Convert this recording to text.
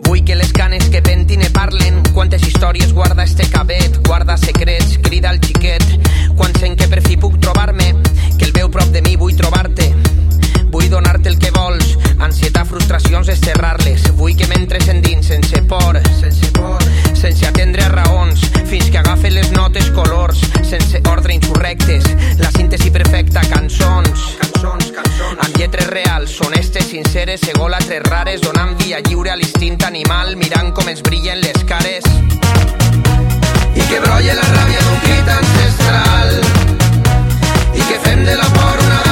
Vull que les canes que pentin e parlen. Quantes històries guarda este cabet, guarda secrets, crida el xiquet. Quan sent que per fi puc trobar-me, que el veu prop de mi, vull trobar-te. Vull donar-te el que vols, ansietat, frustracions, escerrar-les. Vull que m'entres endins sense por, sense atendre a raons, fins que agafe les notes colors, sense ordre, insurrectes. La síntesi perfecta, cançons amb lletres reals, honestes, sinceres, egòlatres, rares, donant via lliure a l'instint animal, mirant com es brillen les cares i que brolla la ràbia d'un crit ancestral i que fem de la por una